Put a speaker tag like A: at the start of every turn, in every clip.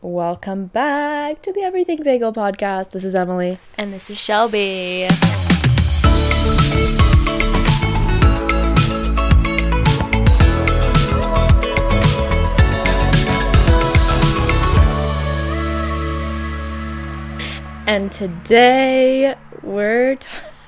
A: Welcome back to the Everything Bagel podcast. This is Emily.
B: And this is Shelby.
A: And today we're...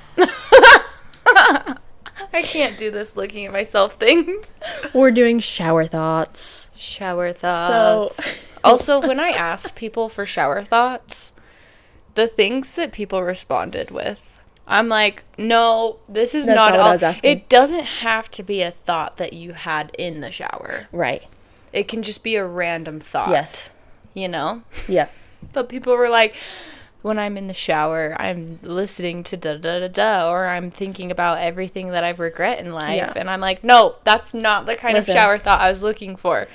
B: I can't do this looking at myself thing.
A: We're doing shower thoughts.
B: Shower thoughts. Also, when I asked people for shower thoughts, the things that people responded with, I'm like, no, this is
A: That's
B: not
A: what
B: all.
A: I was asking.
B: It doesn't have to be a thought that you had in the shower.
A: Right.
B: It can just be a random thought.
A: Yes.
B: You know?
A: Yeah.
B: But people were like, when I'm in the shower, I'm listening to da-da-da-da, or I'm thinking about everything that I've regret in life.
A: Yeah.
B: And I'm like, no, that's not the kind of shower thought I was looking for.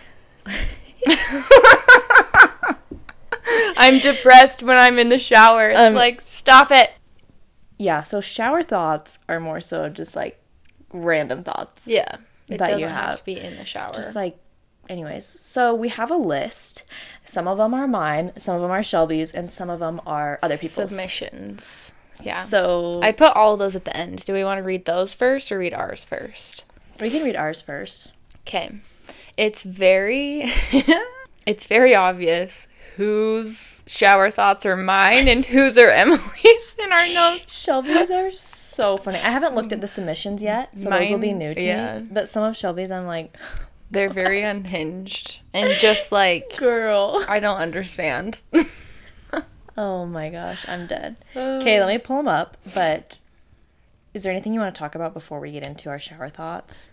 B: I'm depressed when I'm in the shower. It's like, stop it.
A: Yeah, so shower thoughts are more so just like random thoughts.
B: Yeah. It
A: that
B: doesn't
A: you
B: have
A: have
B: to be in the shower.
A: Just like, anyways, so we have a list. Some of them are mine, some of them are Shelby's, and some of them are other people's.
B: Submissions. Yeah.
A: So
B: I put all of those at the end. Do we want to read those first or read ours first?
A: we can read ours first.
B: Okay. It's very it's very obvious whose shower thoughts are mine and whose are Emily's in our notes.
A: Shelby's are so funny. I haven't looked at the submissions yet, so those will be new to me. But some of Shelby's, I'm like...
B: They're very unhinged. And just like...
A: Girl.
B: I don't understand.
A: Oh my gosh, I'm dead. Okay, let me pull them up. But is there anything you want to talk about before we get into our shower thoughts?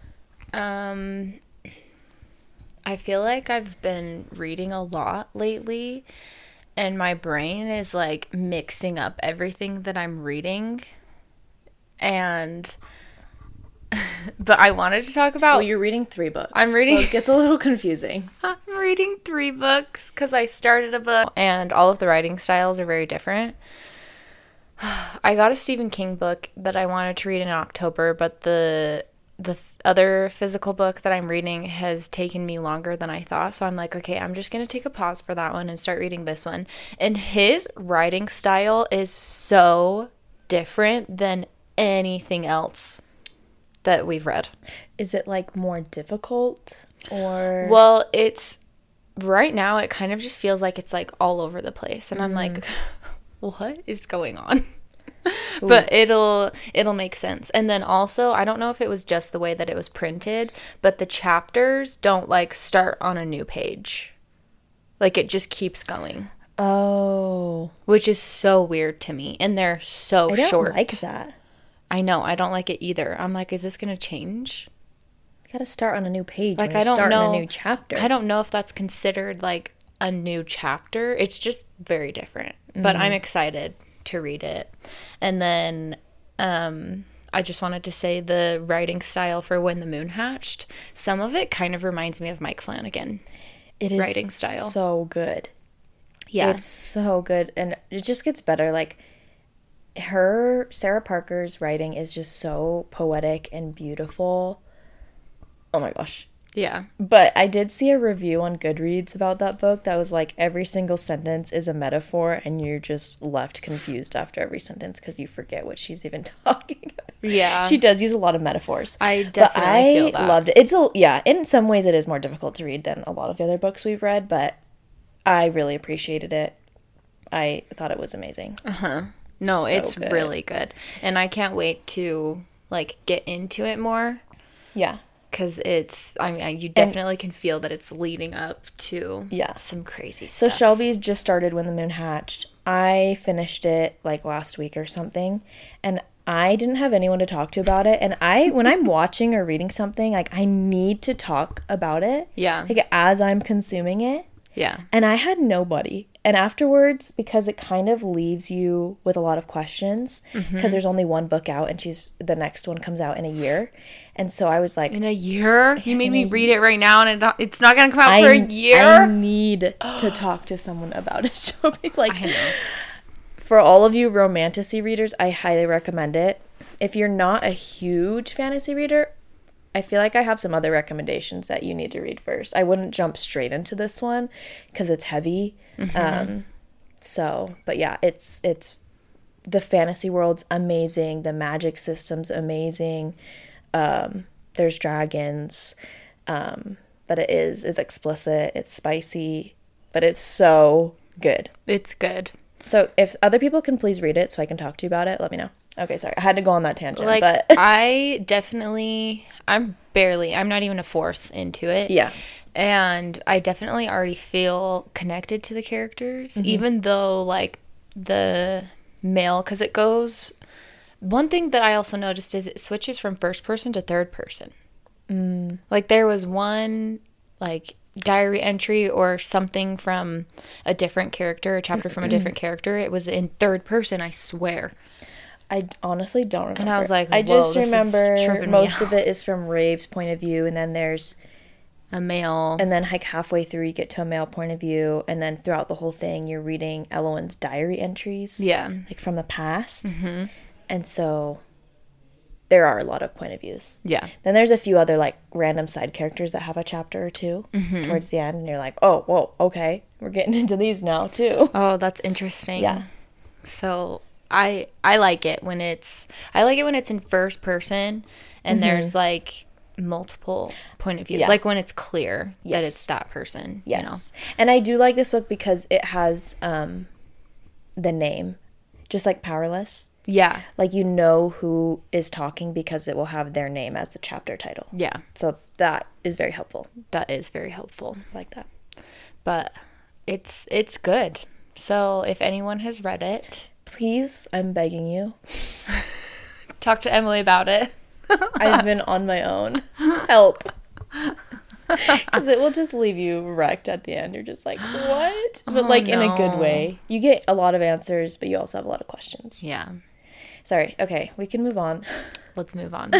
B: I feel like I've been reading a lot lately, and my brain is like mixing up everything that I'm reading. And but I wanted to talk about...
A: Well, you're reading 3 books.
B: I'm reading...
A: So it gets a little confusing.
B: I'm reading 3 books because I started a book, and all of the writing styles are very different. I got a Stephen King book that I wanted to read in October, but the other physical book that I'm reading has taken me longer than I thought. So I'm like, okay, I'm just going to take a pause for that one and start reading this one. And his writing style is so different than anything else that we've read.
A: Is it like more difficult or...
B: Well, it's right now it kind of just feels like it's like all over the place. And I'm like, what is going on? But it'll make sense. And then also, I don't know if it was just the way that it was printed, but the chapters don't like start on a new page. Like it just keeps going.
A: Oh.
B: Which is so weird to me. And they're so short. I don't
A: like that.
B: I know. I don't like it either. I'm like, is this going to change?
A: You gotta start on a new page.
B: Like, I don't know.
A: On a new chapter.
B: I don't know if that's considered like a new chapter. It's just very different. But I'm excited to read it. And then I just wanted to say the writing style for When the Moon Hatched, some of it kind of reminds me of Mike Flanagan.
A: It is
B: writing style.
A: So good.
B: Yeah.
A: It's so good. And it just gets better. Like Sarah Parker's writing is just so poetic and beautiful. Oh my gosh.
B: Yeah.
A: But I did see a review on Goodreads about that book that was like every single sentence is a metaphor and you're just left confused after every sentence because you forget what she's even talking about.
B: Yeah.
A: She does use a lot of metaphors.
B: I definitely feel that.
A: I loved it. Yeah, in some ways it is more difficult to read than a lot of the other books we've read, but I really appreciated it. I thought it was amazing.
B: No, it's
A: good.
B: really good. And I can't wait to like get into it more.
A: Yeah.
B: Because it's, I mean, you definitely can feel that it's leading up to some crazy stuff.
A: So Shelby's just started When the Moon Hatched. I finished it like last week or something, and I didn't have anyone to talk to about it. And when I'm watching or reading something, like I need to talk about it.
B: Yeah.
A: Like as I'm consuming it.
B: Yeah.
A: And I had nobody. And afterwards, because it kind of leaves you with a lot of questions, because there's only one book out and the next one comes out in a year. And so I was like...
B: In a year? You made me read it right now and it's not going to come out for a year?
A: I need to talk to someone about it. So like, I know. For all of you romantasy readers, I highly recommend it. If you're not a huge fantasy reader, I feel like I have some other recommendations that you need to read first. I wouldn't jump straight into this one because it's heavy. But yeah, it's the fantasy world's amazing. The magic system's amazing. There's dragons. But it's explicit. It's spicy, but it's so good.
B: It's good.
A: So if other people can please read it so I can talk to you about it, let me know. Okay, sorry. I had to go on that tangent.
B: Like,
A: but
B: I'm not even a fourth into it.
A: Yeah.
B: And I definitely already feel connected to the characters, even though, like, the male, because it goes, one thing that I also noticed is it switches from first person to third person. Like, there was one, like, diary entry or something from a different character, a chapter from a different character. It was in third person, I swear.
A: I honestly don't remember.
B: And I was like,
A: I just remember
B: tripping me
A: most of
B: out.
A: it is from Rave's point of view, and then there's
B: A male.
A: and then like halfway through you get to a male point of view, and then throughout the whole thing you're reading Elowen's diary entries.
B: Yeah.
A: Like from the past. And so there are a lot of point of views.
B: Yeah.
A: Then there's a few other like random side characters that have a chapter or two towards the end, and you're like, oh, whoa, okay, we're getting into these now too.
B: Oh, that's interesting.
A: Yeah.
B: So I like it when it's in first person and there's like multiple point of views.
A: Yeah.
B: Like when it's clear that
A: Yes.
B: it's that person.
A: Yes.
B: You know?
A: And I do like this book because it has the name, just like Powerless.
B: Yeah.
A: Like you know who is talking because it will have their name as the chapter title.
B: Yeah.
A: So that is very helpful.
B: That is very helpful.
A: I like that.
B: But it's good. So if anyone has read it,
A: Please, I'm begging you.
B: talk to Emily about it.
A: I've been on my own. Help. Because it will just leave you wrecked at the end. You're just like, what? But like in a good
B: no.
A: way. You get a lot of answers, but you also have a lot of questions.
B: Yeah.
A: Sorry. Okay, we can move on.
B: Let's move on.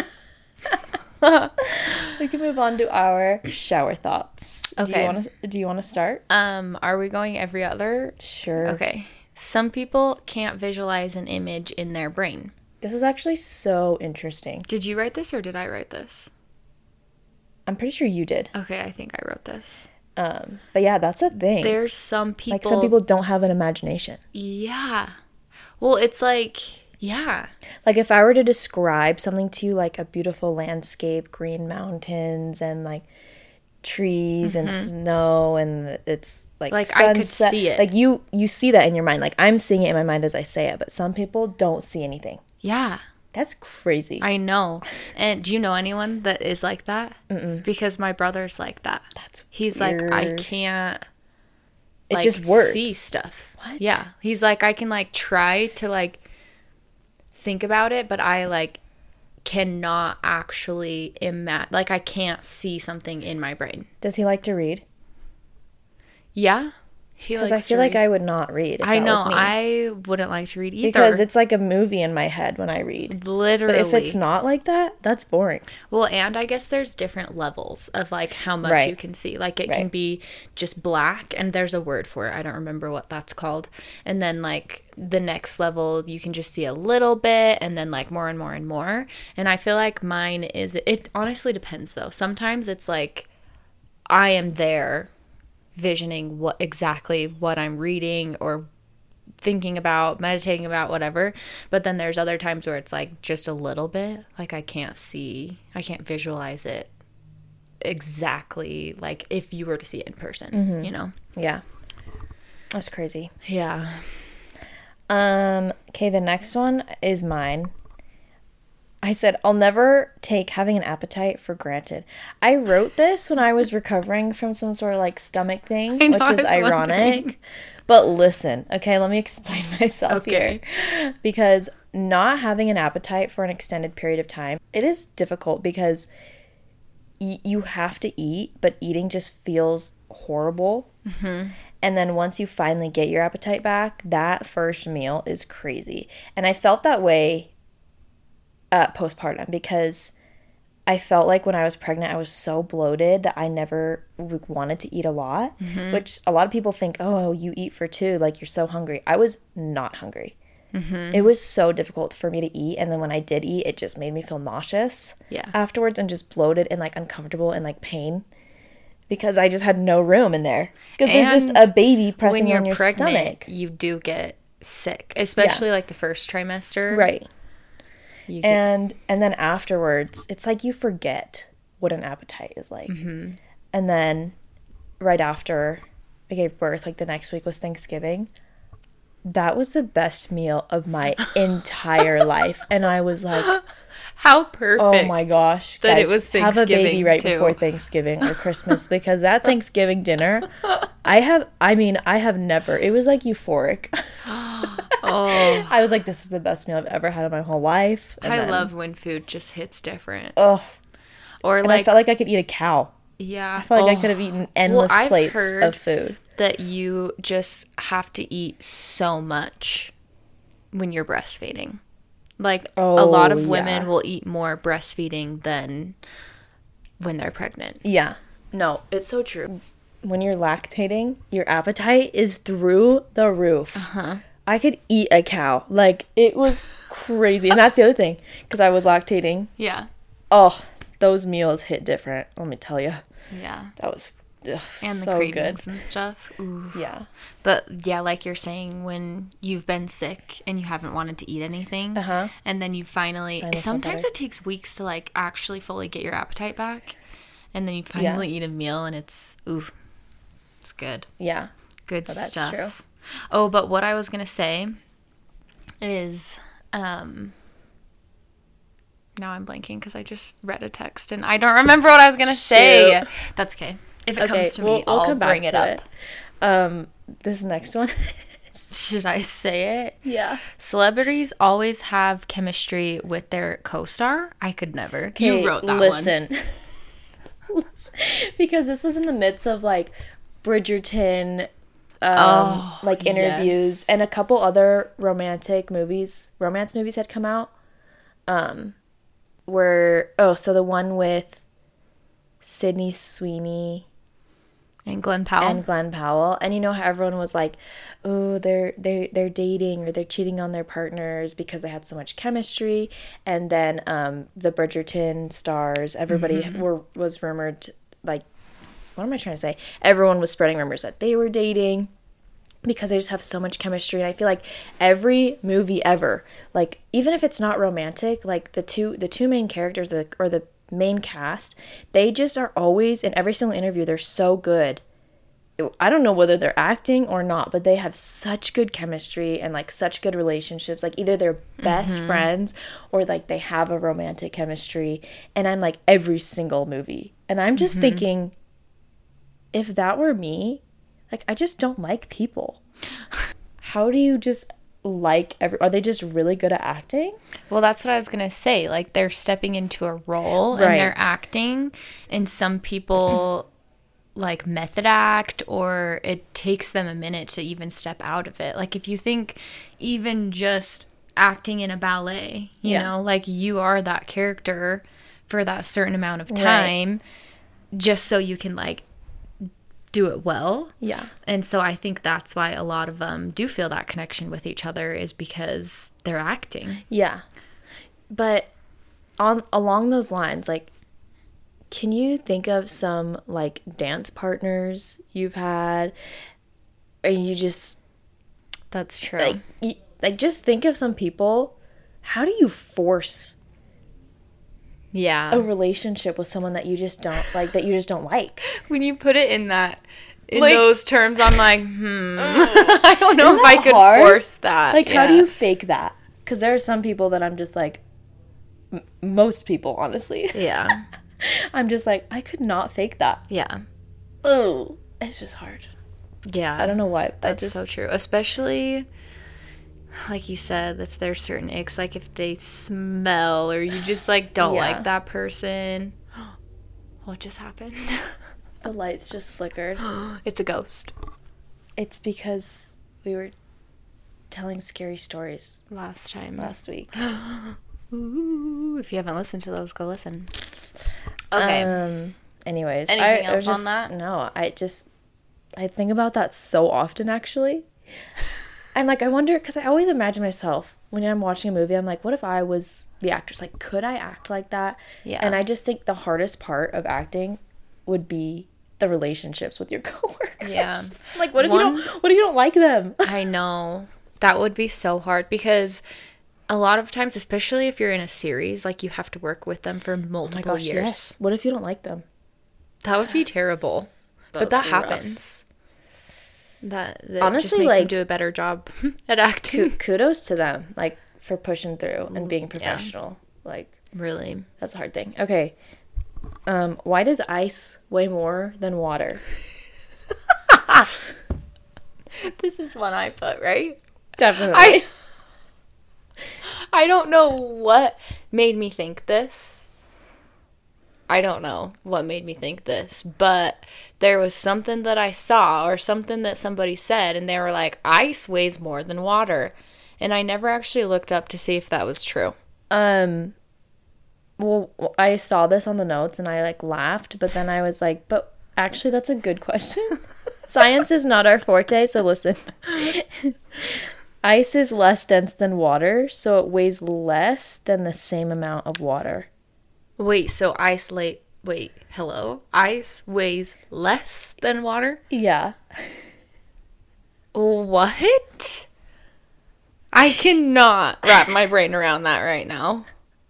A: We can move on to our shower thoughts.
B: Okay.
A: Do you want to start?
B: Are we going every other?
A: Sure.
B: Okay. Some people can't visualize an image in their brain.
A: This is actually so interesting.
B: Did you write this or did I write this?
A: I'm pretty sure you did.
B: Okay, I think I wrote this.
A: But yeah, that's a thing.
B: There's some people.
A: Like some people don't have an imagination.
B: Yeah. Well, it's like, yeah.
A: Like if I were to describe something to you, like a beautiful landscape, green mountains, and like trees and snow, and it's like
B: Like, I could
A: sunset.
B: see it.
A: Like you see that in your mind. Like I'm seeing it in my mind as I say it, but some people don't see anything.
B: Yeah.
A: That's crazy.
B: I know. And do you know anyone that is like that? Because my brother's like that.
A: That's
B: He's like, I
A: weird.
B: can't.
A: It's
B: Like,
A: just words.
B: see stuff.
A: What?
B: Yeah. He's like, I can like try to like think about it, but I like cannot actually imagine. Like, I can't see something in my brain.
A: Does he like to read?
B: Yeah. He
A: Because
B: likes
A: I feel
B: to
A: like
B: read.
A: I would not read. If
B: I
A: that
B: know.
A: was me.
B: I wouldn't like to read either.
A: Because it's like a movie in my head when I read.
B: literally.
A: But if it's not like that, that's boring.
B: Well, and I guess there's different levels of like how much
A: Right.
B: you can see. Like it can
A: Right.
B: be just black, and there's a word for it. I don't remember what that's called. And then like the next level, you can just see a little bit, and then like more and more and more. And I feel like mine is. It honestly depends though. Sometimes it's like I am there, visioning what I'm reading or thinking about, meditating about, whatever. But then there's other times where it's like just a little bit, like I can't visualize it exactly like if you were to see it in person, you know?
A: Yeah. That's crazy.
B: Yeah.
A: Okay, the next one is mine. I said, I'll never take having an appetite for granted. I wrote this when I was recovering from some sort of like stomach thing,
B: I know,
A: which
B: I
A: is
B: was
A: ironic.
B: wondering.
A: But listen, okay, let me explain myself
B: Okay.
A: here. Because not having an appetite for an extended period of time, it is difficult because you have to eat, but eating just feels horrible. And then once you finally get your appetite back, that first meal is crazy. And I felt that way postpartum because I felt like when I was pregnant, I was so bloated that I never wanted to eat a lot, which a lot of people think, oh, you eat for two, like you're so hungry. I was not hungry. It was so difficult for me to eat, and then when I did eat, it just made me feel nauseous afterwards and just bloated and like uncomfortable and like pain because I just had no room in there because there's just a baby pressing on your stomach.
B: You do get sick, especially like the first trimester.
A: Right. And then afterwards, it's like you forget what an appetite is like. And then right after I gave birth, like the next week was Thanksgiving. That was the best meal of my entire life. And I was like,
B: how perfect.
A: Oh my gosh.
B: That
A: guys,
B: it was Thanksgiving.
A: Have a baby right
B: too.
A: Before Thanksgiving or Christmas because that Thanksgiving dinner, I have never, it was like euphoric. I was like, this is the best meal I've ever had in my whole life. And
B: I love when food just hits different.
A: Oh.
B: Or
A: and
B: like,
A: I felt like I could eat a cow.
B: Yeah.
A: I felt like I could have eaten endless plates of food.
B: That you just have to eat so much when you're breastfeeding. Like a lot of women will eat more breastfeeding than when they're pregnant.
A: Yeah. No, it's so true. When you're lactating, your appetite is through the roof. I could eat a cow. Like, it was crazy. And that's the other thing. Because I was lactating.
B: Yeah.
A: Oh, those meals hit different. Let me tell you.
B: Yeah.
A: That was and
B: so the cravings good. And stuff. Ooh.
A: Yeah.
B: But yeah, like you're saying, when you've been sick and you haven't wanted to eat anything, and then you finally sometimes it takes weeks to like actually fully get your appetite back, and then you finally eat a meal and it's good.
A: Yeah.
B: Good
A: that's
B: stuff.
A: True.
B: Oh, but what I was gonna say is now I'm blanking because I just read a text and I don't remember what I was gonna say. That's okay. If it comes to me, I'll bring it up.
A: This next one.
B: Should I say it?
A: Yeah.
B: Celebrities always have chemistry with their co-star. I could never.
A: Okay,
B: you wrote that
A: one. Because this was in the midst of like Bridgerton, like interviews and a couple other romance movies had come out. So the one with Sydney Sweeney
B: and Glenn Powell.
A: And you know how everyone was like, oh, they're dating or they're cheating on their partners because they had so much chemistry. And then the Bridgerton stars, everybody was rumored, like, what am I trying to say? Everyone was spreading rumors that they were dating because they just have so much chemistry. And I feel like every movie ever, like, even if it's not romantic, like the two main characters or the main cast, they just are always, in every single interview, they're so good. I don't know whether they're acting or not, but they have such good chemistry and like such good relationships. Like either they're best friends or like they have a romantic chemistry. And I'm like every single movie. And I'm just thinking, if that were me, like I just don't like people. How do you just like are they just really good at acting?
B: Well, that's what I was gonna say. Like they're stepping into a role and they're acting, and some people like method act, or it takes them a minute to even step out of it. Like if you think even just acting in a ballet, you know, like you are that character for that certain amount of time just so you can like do it well.
A: Yeah.
B: And so I think that's why a lot of them do feel that connection with each other, is because they're acting.
A: Yeah. But along those lines, like, can you think of some like dance partners you've had? Or you just...
B: That's true.
A: Like just think of some people. How do you force a relationship with someone that you just don't like?
B: When you put it in those terms, I'm like, I don't know if I could force that.
A: Like, how do you fake that? Because there are some people that I'm just like, most people, honestly.
B: Yeah.
A: I'm just like, I could not fake that.
B: Yeah.
A: Oh, it's just hard.
B: Yeah.
A: I don't know why.
B: That's so true. Especially, like you said, if there's certain icks, like if they smell or you just like don't like that person. What just happened?
A: The lights just flickered.
B: It's a ghost.
A: It's because we were telling scary stories
B: last
A: week.
B: Ooh, if you haven't listened to those, go listen. Okay.
A: Anyways,
B: anything else on that?
A: No, I think about that so often, actually. And like, I wonder, because I always imagine myself when I'm watching a movie, I'm like, what if I was the actress? Like, could I act like that?
B: Yeah.
A: And I just think the hardest part of acting would be the relationships with your coworkers.
B: Yeah.
A: Like, what if you don't like them?
B: I know. That would be so hard because a lot of times, especially if you're in a series, like you have to work with them for multiple years.
A: Yes. What if you don't like them?
B: That would be terrible. But that happens. That
A: Honestly,
B: just makes
A: like,
B: them do a better job at acting.
A: Kudos to them, like, for pushing through and being professional. Yeah. Like,
B: really,
A: that's a hard thing. Okay, why does ice weigh more than water?
B: This is one I put, right?
A: Definitely.
B: I don't know what made me think this. I don't know what made me think this, but there was something that I saw or something that somebody said, and they were like, ice weighs more than water. And I never actually looked up to see if that was true.
A: Well, I saw this on the notes and I like laughed, but then I was like, but actually that's a good question. Science is not our forte, so listen. Ice is less dense than water, so it weighs less than the same amount of water.
B: Wait, so ice weighs less than water?
A: Yeah.
B: What? I cannot wrap my brain around that right now.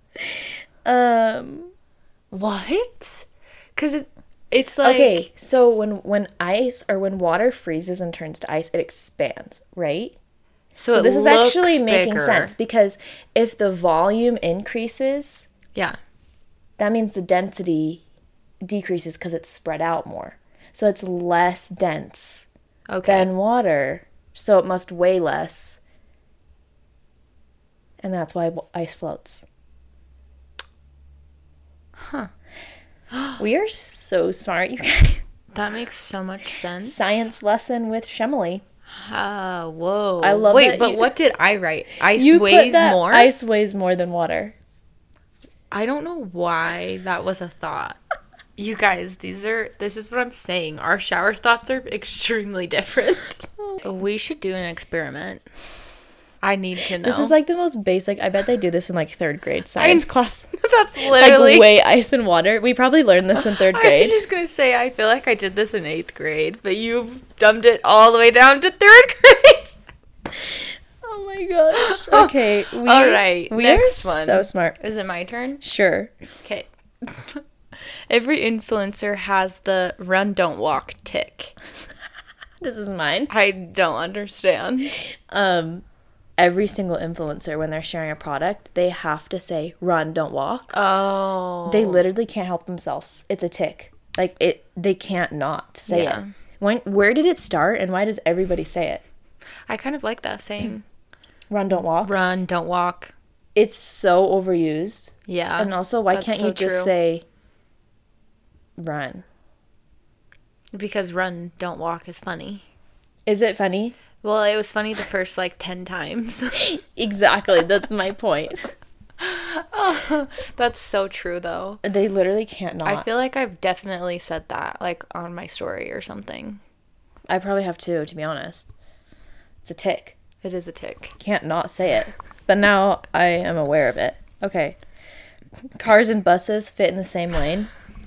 B: What? Because it's like...
A: Okay, so when ice or when water freezes and turns to ice, it expands, right? So this is actually making sense because if the volume increases...
B: Yeah.
A: That means the density decreases because it's spread out more. So it's less dense than water. So it must weigh less. And that's why ice floats.
B: Huh.
A: We are so smart, you guys.
B: That makes so much sense.
A: Science lesson with Shemily.
B: Whoa.
A: I love
B: Wait, but what did I write? Ice weighs more?
A: Ice weighs more than water.
B: I don't know why that was a thought. You guys, this is what I'm saying. Our shower thoughts are extremely different. We should do an experiment. I need to know.
A: This is like the most basic. I bet they do this in like 3rd grade science class.
B: That's literally
A: like weigh ice and water. We probably learned this in 3rd grade.
B: I was just gonna say I feel like I did this in 8th grade, but you dumbed it all the way down to 3rd grade.
A: Oh my gosh. Okay.
B: All right. Next one.
A: So smart.
B: Is it my turn?
A: Sure.
B: Okay. Every influencer has the run, don't walk tick.
A: This is mine.
B: I don't understand.
A: Every single influencer, when they're sharing a product, they have to say run, don't walk.
B: Oh.
A: They literally can't help themselves. It's a tick. Like they can't not say it. Where did it start and why does everybody say it?
B: I kind of like that saying.
A: Run, don't walk.
B: Run, don't walk.
A: It's so overused.
B: Yeah.
A: And also, why can't you just say run?
B: Because run, don't walk is funny.
A: Is it funny?
B: Well, it was funny the first, 10 times.
A: Exactly. That's my point.
B: Oh, that's so true, though.
A: They literally can't not.
B: I feel like I've definitely said that, on my story or something.
A: I probably have too, to be honest. It's a tick.
B: It is a tick.
A: Can't not say it. But now I am aware of it. Okay. Cars and buses fit in the same lane.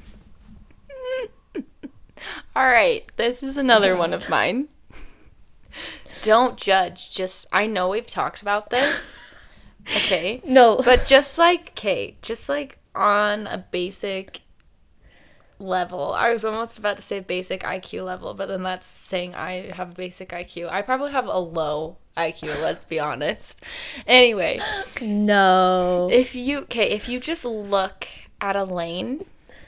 B: All right. This is another one of mine. Don't judge. I know we've talked about this. Okay.
A: No.
B: But just on a basic level. I was almost about to say basic IQ level, but then that's saying I have a basic IQ. I probably have a low IQ, let's be honest. Anyway.
A: No.
B: If you just look at a lane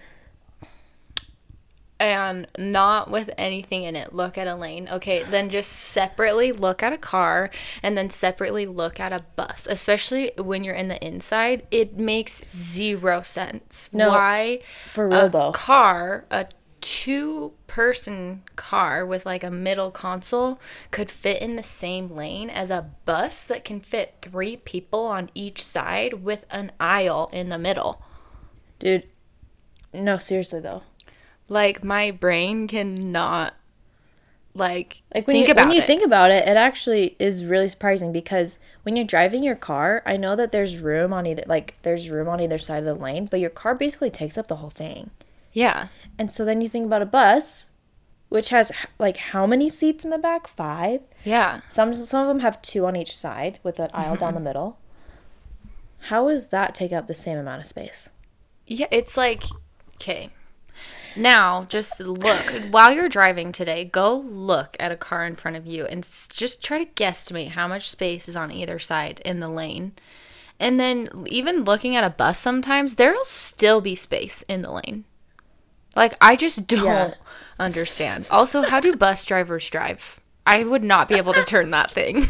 B: and not with anything in it, look at a lane. Okay, then just separately look at a car and then separately look at a bus. Especially when you're in the inside, it makes zero sense.
A: No,
B: why
A: for real though.
B: A 2-person car with a middle console could fit in the same lane as a bus that can fit 3 people on each side with an aisle in the middle.
A: Dude, no, seriously though.
B: My brain cannot Like
A: Like
B: think about
A: when you
B: it.
A: think about it, it actually is really surprising because when you're driving your car, I know that there's room on either side of the lane, but your car basically takes up the whole thing.
B: Yeah.
A: And so then you think about a bus, which has like how many seats in the back? 5.
B: Yeah.
A: Some of them have 2 on each side with an aisle down the middle. How does that take up the same amount of space?
B: Yeah, it's like, okay. Now, just look. While you're driving today, go look at a car in front of you and just try to guesstimate how much space is on either side in the lane. And then even looking at a bus sometimes, there'll still be space in the lane. Like, I just don't understand. Also, how do bus drivers drive? I would not be able to turn that thing.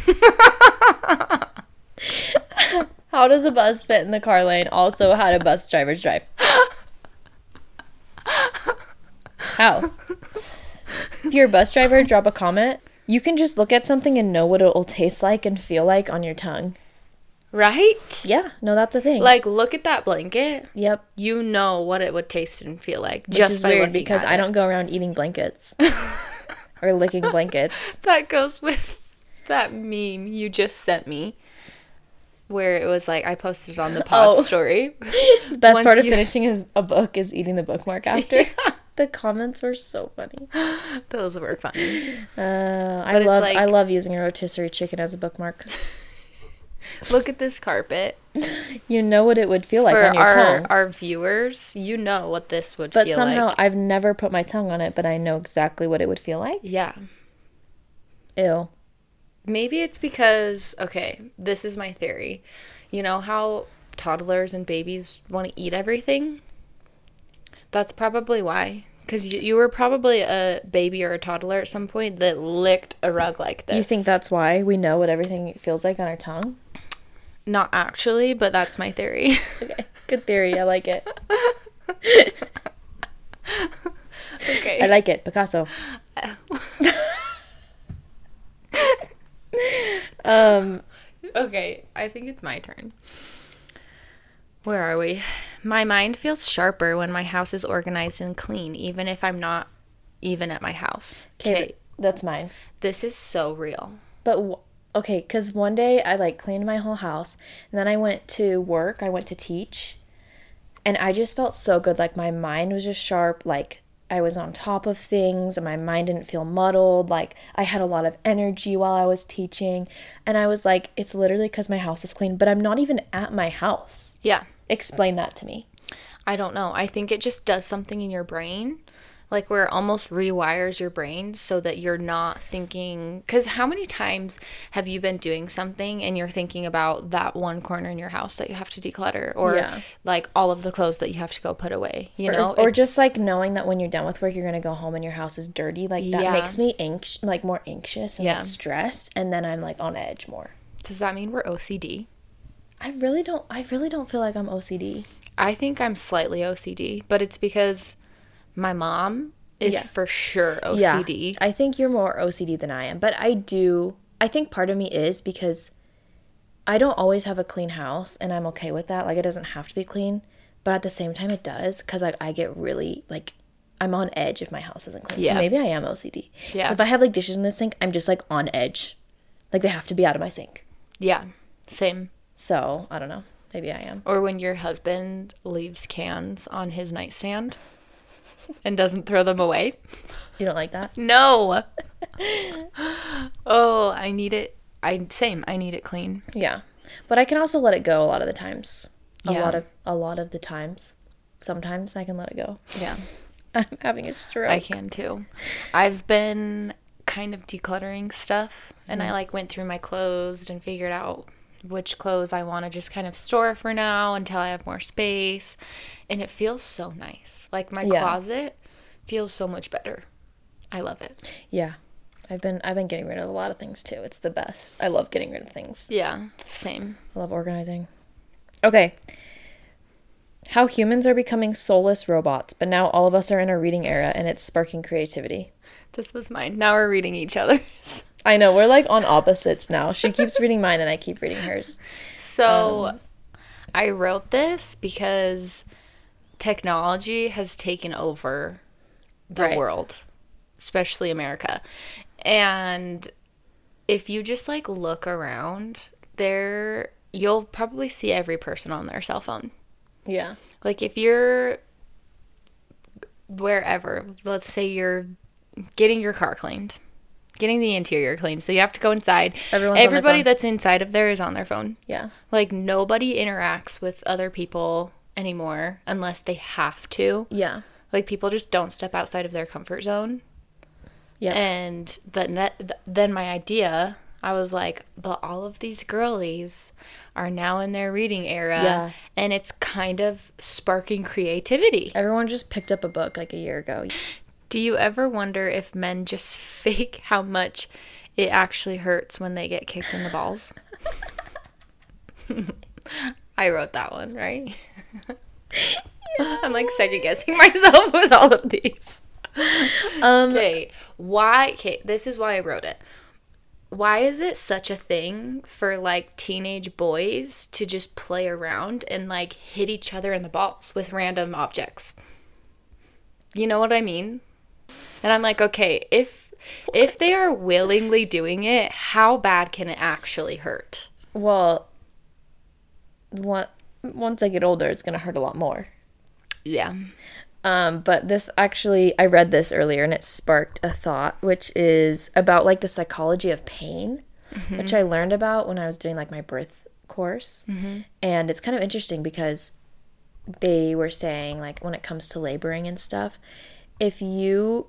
A: How does a bus fit in the car lane? Also, how do bus drivers drive? How? If you're a bus driver, drop a comment. You can just look at something and know what it will taste like and feel like on your tongue.
B: Right?
A: Yeah, no, that's a thing.
B: Like, look at that blanket.
A: Yep.
B: You know what it would taste and feel like.
A: Which
B: just
A: is
B: by
A: weird
B: looking
A: because
B: at
A: I
B: it.
A: don't go around eating blankets or licking blankets.
B: That goes with that meme you just sent me. Where it was like, I posted it on the pod story.
A: The best
B: Once
A: part of
B: you-
A: finishing a book is eating the bookmark after. The comments were so funny.
B: Those were funny.
A: I
B: it's like-
A: love using a rotisserie chicken as a bookmark.
B: Look at this carpet.
A: You know what it would feel like
B: For
A: on your tongue.
B: our viewers, you know what this would
A: But
B: feel
A: somehow
B: like.
A: I've never put my tongue on it, but I know exactly what it would feel like.
B: Yeah.
A: Ew.
B: Maybe it's because, okay, this is my theory. You know how toddlers and babies want to eat everything? That's probably why. Because you were probably a baby or a toddler at some point that licked a rug like this.
A: You think that's why we know what everything feels like on our tongue?
B: Not actually, but that's my theory.
A: Okay. Good theory. I like it.
B: Okay.
A: I like it. Picasso.
B: Okay, I think it's my turn. Where are we? My mind feels sharper when my house is organized and clean, even if I'm not even at my house. Okay,
A: That's mine.
B: this is so real.
A: But okay, because one day I like cleaned my whole house, and then I went to work. I went to teach, and I just felt so good. Like my mind was just sharp. Like I was on top of things, and my mind didn't feel muddled. Like I had a lot of energy while I was teaching, and I was like, it's literally because my house is clean. But I'm not even at my house.
B: Yeah.
A: Explain that to me.
B: I don't know. I think it just does something in your brain, like where it almost rewires your brain so that you're not thinking. Because how many times have you been doing something and you're thinking about that one corner in your house that you have to declutter, or
A: Yeah.
B: like all of the clothes that you have to go put away, you know?
A: Or
B: It's-
A: just like knowing that when you're done with work, you're gonna go home and your house is dirty. Like that
B: Yeah.
A: makes me more anxious and
B: Yeah.
A: like stressed, and then I'm like on edge more.
B: Does that mean we're OCD?
A: I really don't feel like I'm OCD.
B: I think I'm slightly OCD, but it's because my mom is
A: Yeah.
B: for sure OCD.
A: Yeah, I think you're more OCD than I am, but I think part of me is because I don't always have a clean house, and I'm okay with that. Like it doesn't have to be clean, but at the same time it does, because like I get really like I'm on edge if my house isn't clean.
B: Yeah.
A: So maybe I am OCD.
B: Yeah.
A: So if I have like dishes in the sink, I'm just like on edge. Like they have to be out of my sink.
B: Yeah, same.
A: So I don't know. Maybe I am.
B: Or when your husband leaves cans on his nightstand and doesn't throw them away.
A: You don't like that?
B: No. Oh, I need it. I need it clean.
A: Yeah. But I can also let it go a lot of the times.
B: Yeah.
A: A lot of the times. Sometimes I can let it go.
B: Yeah,
A: I'm having a stroke.
B: I can too. I've been kind of decluttering stuff, and I like went through my clothes and figured out which clothes I want to just kind of store for now until I have more space. And it feels so nice. Like my
A: Yeah.
B: closet feels so much better. I love it.
A: Yeah. I've been getting rid of a lot of things too. It's the best. I love getting rid of things.
B: Yeah, same.
A: I love organizing. Okay. How humans are becoming soulless robots, but now all of us are in a reading era and it's sparking creativity.
B: This was mine. Now we're reading each other's.
A: I know, we're like on opposites now. She keeps reading mine and I keep reading hers.
B: So I wrote this because technology has taken over the
A: Right.
B: world, especially America. And if you just like look around there, you'll probably see every person on their cell phone.
A: Yeah.
B: Like if you're wherever, let's say you're getting your car cleaned, getting the interior cleaned, so you have to go inside. Everybody that's inside of there is on their phone.
A: Yeah.
B: Like nobody interacts with other people anymore unless they have to.
A: Yeah.
B: Like people just don't step outside of their comfort zone.
A: Yeah.
B: And then my idea, I was like, but all of these girlies are now in their reading era.
A: Yeah.
B: And it's kind of sparking creativity.
A: Everyone just picked up a book like a year ago.
B: Do you ever wonder if men just fake how much it actually hurts when they get kicked in the balls? I wrote that one, right? Yeah. I'm like second guessing myself with all of these. Okay, this is why I wrote it. Why is it such a thing for like teenage boys to just play around and like hit each other in the balls with random objects? You know what I mean? And I'm like, okay, if they are willingly doing it, how bad can it actually hurt?
A: Well, once I get older, it's going to hurt a lot more.
B: Yeah.
A: But this actually, I read this earlier and it sparked a thought, which is about like the psychology of pain, which I learned about when I was doing like my birth course. And it's kind of interesting because they were saying like when it comes to laboring and stuff, if you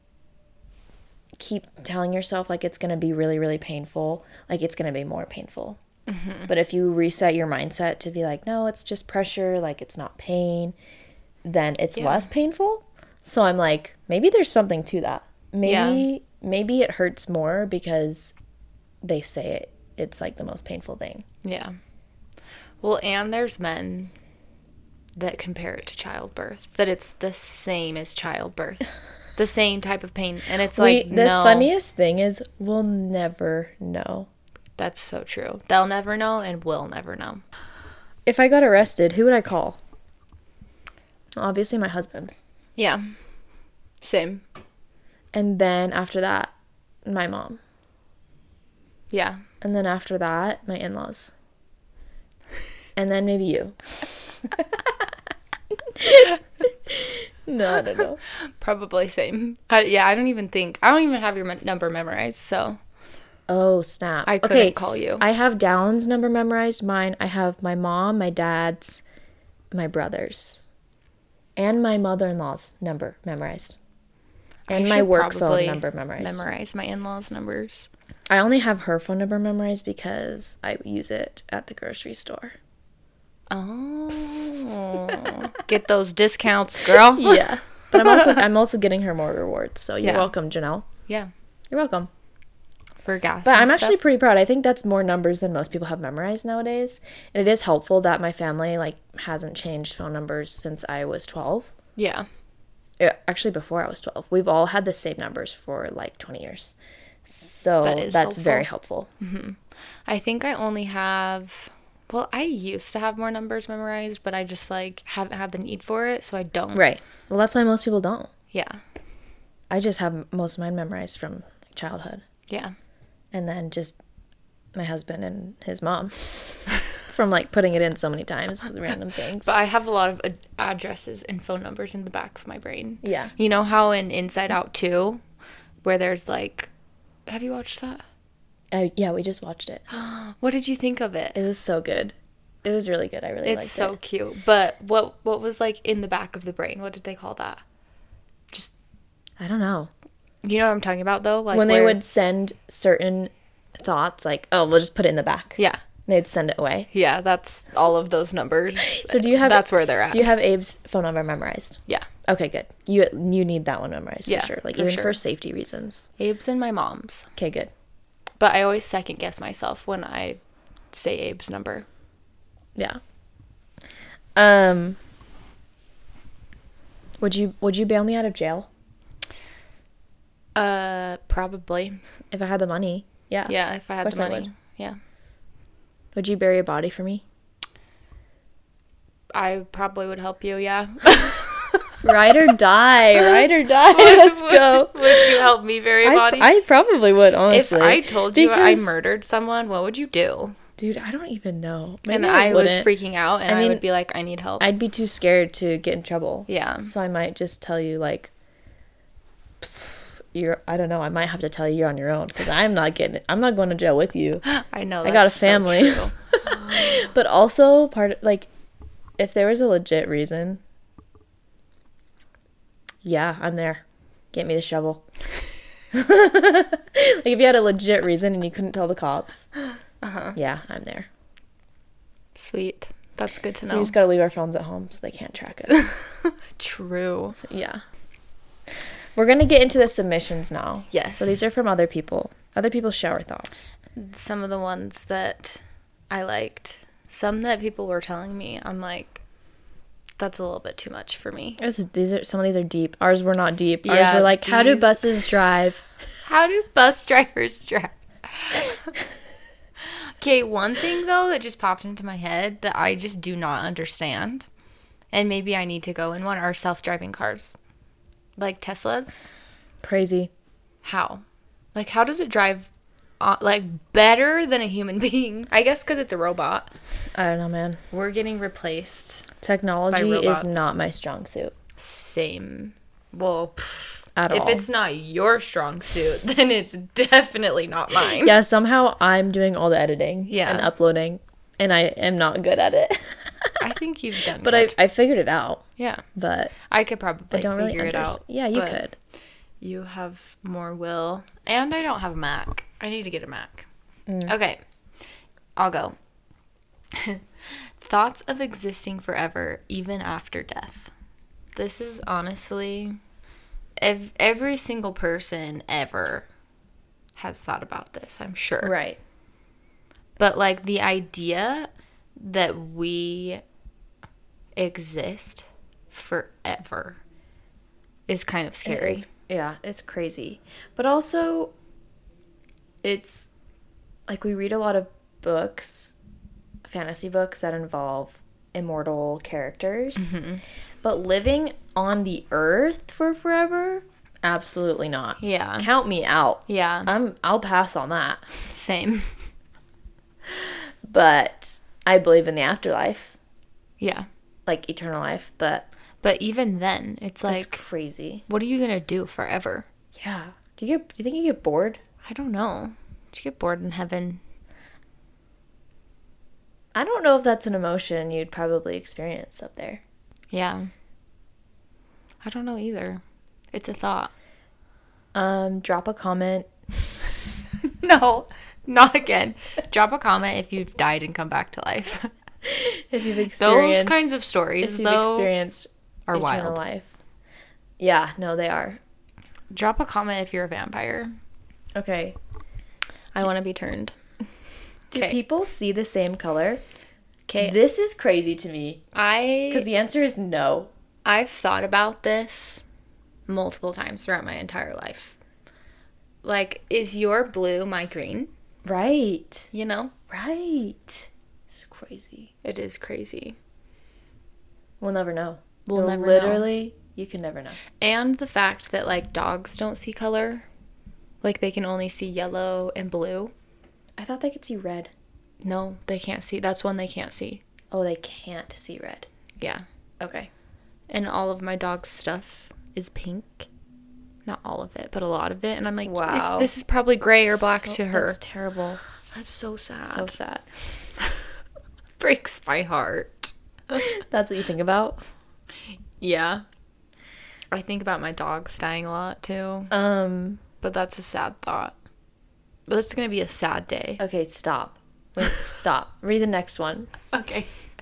A: keep telling yourself like it's going to be really, really painful, like it's going to be more painful. But if you reset your mindset to be like, no, it's just pressure, like it's not pain, then it's less painful. So I'm like, maybe there's something to that. Maybe it hurts more because they say it's like the most painful thing.
B: Yeah. Well, and there's men that compare it to childbirth, that it's the same as childbirth. The same type of pain. And it's like,
A: the funniest thing is we'll never know.
B: That's so true. They'll never know and we'll never know.
A: If I got arrested, who would I call? Obviously my husband.
B: Yeah. Same.
A: And then after that, my mom.
B: Yeah.
A: And then after that, my in-laws. And then maybe you. No, I don't know.
B: Probably same. I don't even have your number memorized, so.
A: Oh, snap.
B: I couldn't call you.
A: I have Dallin's number memorized. Mine, I have my mom, my dad's, my brother's, and my mother-in-law's number memorized. And my work phone number memorized.
B: Memorize my in-laws' numbers.
A: I only have her phone number memorized because I use it at the grocery store.
B: Oh. Get those discounts, girl.
A: Yeah. But I'm also getting her more rewards. So you're welcome, Janelle.
B: Yeah.
A: You're welcome.
B: For gas.
A: But I'm actually pretty proud. I think that's more numbers than most people have memorized nowadays. And it is helpful that my family like hasn't changed phone numbers since I was 12.
B: Yeah.
A: Actually, before I was 12. We've all had the same numbers for like 20 years. So that's helpful. Very helpful.
B: Mm-hmm. I think I only have... Well, I used to have more numbers memorized, but I just like haven't had the need for it, so I don't.
A: Right. Well, that's why most people don't.
B: Yeah.
A: I just have most of mine memorized from childhood.
B: Yeah.
A: And then just my husband and his mom from like putting it in so many times, random things.
B: But I have a lot of addresses and phone numbers in the back of my brain.
A: Yeah.
B: You know how in Inside Out 2, where there's like, have you watched that?
A: Yeah, we just watched it.
B: What did you think of it?
A: It was so good. It was really good. I really liked it.
B: It's so cute. But what was like in the back of the brain? What did they call that? Just
A: I don't know.
B: You know what I'm talking about though? Like
A: when they would send certain thoughts, like, oh, we'll just put it in the back.
B: Yeah.
A: They'd send it away.
B: Yeah, that's all of those numbers.
A: So do you have?
B: That's where they're at.
A: Do you have Abe's phone number memorized?
B: Yeah.
A: Okay, good. You need that one memorized for sure. Like even for safety reasons.
B: Abe's and my mom's.
A: Okay, good.
B: But I always second guess myself when I say Abe's number.
A: Yeah. Would you bail me out of jail?
B: Probably.
A: If I had the money. Yeah.
B: Yeah, if I had the money. Yeah.
A: Would you bury a body for me?
B: I probably would help you, yeah.
A: Ride or die. Ride or die. Let's go.
B: Would you help me bury a body?
A: I probably would, honestly.
B: If I told you I murdered someone, what would you do?
A: Dude, I don't even know.
B: Maybe and I was freaking out, and I would be like, I need help.
A: I'd be too scared to get in trouble.
B: Yeah.
A: So I might just tell you, like, I don't know. I might have to tell you you're on your own, because I'm not going to jail with you.
B: I know.
A: I got a family.
B: So
A: But also, if there was a legit reason, yeah, I'm there. Get me the shovel. Like, if you had a legit reason and you couldn't tell the cops, yeah, I'm there.
B: Sweet. That's good to know.
A: We just gotta leave our phones at home so they can't track us.
B: True.
A: Yeah. We're gonna get into the submissions now.
B: Yes.
A: So these are from other people. Other people's shower thoughts.
B: Some of the ones that I liked. Some that people were telling me, I'm like, that's a little bit too much for me.
A: Some of these are deep. Ours were not deep. Ours were like, how do buses drive?
B: How do bus drivers drive? Okay, one thing, though, that just popped into my head that I just do not understand, and maybe I need to go in one, are self-driving cars. Like Teslas.
A: Crazy.
B: How? Like, how does it drive, better than a human being? I guess because it's a robot.
A: I don't know, man.
B: We're getting replaced.
A: Technology is not my strong suit.
B: Same. Well,
A: at all.
B: If it's not your strong suit, then it's definitely not mine.
A: Yeah, somehow I'm doing all the editing and uploading, and I am not good at it.
B: I think you've done
A: but I figured it out.
B: Yeah.
A: But
B: I could probably figure it out.
A: Yeah, you could.
B: You have more will. And I don't have a Mac. I need to get a Mac. Okay. I'll go. Thoughts of existing forever, even after death. This is honestly... Every single person ever has thought about this, I'm sure.
A: Right.
B: But, like, the idea that we exist forever is kind of scary.
A: It's crazy. But also, it's, like, we read a lot of books, fantasy books that involve immortal characters. Mm-hmm. But living on the earth for forever? Absolutely not.
B: Yeah.
A: Count me out.
B: Yeah.
A: I'll pass on that.
B: Same.
A: But I believe in the afterlife.
B: Yeah.
A: Like eternal life, but
B: even then, it's like...
A: It's crazy.
B: What are you going to do forever?
A: Yeah. Do you think you get bored?
B: I don't know. Do you get bored in heaven?
A: I don't know if that's an emotion you'd probably experience up there.
B: Yeah. I don't know either. It's a thought.
A: Drop a comment.
B: No, not again. Drop a comment if you've died and come back to life.
A: If you've experienced...
B: Those kinds of stories,
A: if you've experienced
B: are
A: eternal
B: wild.
A: Life. Yeah, no, they are.
B: Drop a comment if you're a vampire.
A: Okay.
B: I want to be turned.
A: Do people see the same color?
B: Okay.
A: This is crazy to me. Because the answer is no.
B: I've thought about this multiple times throughout my entire life. Like, is your blue my green?
A: Right.
B: You know?
A: Right. It's crazy.
B: It is crazy.
A: We'll never know.
B: We'll never
A: know. You can never know.
B: And the fact that, like, dogs don't see color. Like, they can only see yellow and blue.
A: I thought they could see red.
B: No, they can't see. That's one they can't see.
A: Oh, they can't see red.
B: Yeah.
A: Okay.
B: And all of my dog's stuff is pink. Not all of it, but a lot of it. And I'm like, wow. This is probably gray or black to her.
A: That's terrible.
B: That's so sad.
A: So sad.
B: Breaks my heart.
A: That's what you think about?
B: Yeah. I think about my dogs dying a lot, too. But that's a sad thought. But it's going to be a sad day.
A: Okay, stop. Wait, stop. Read the next one.
B: Okay.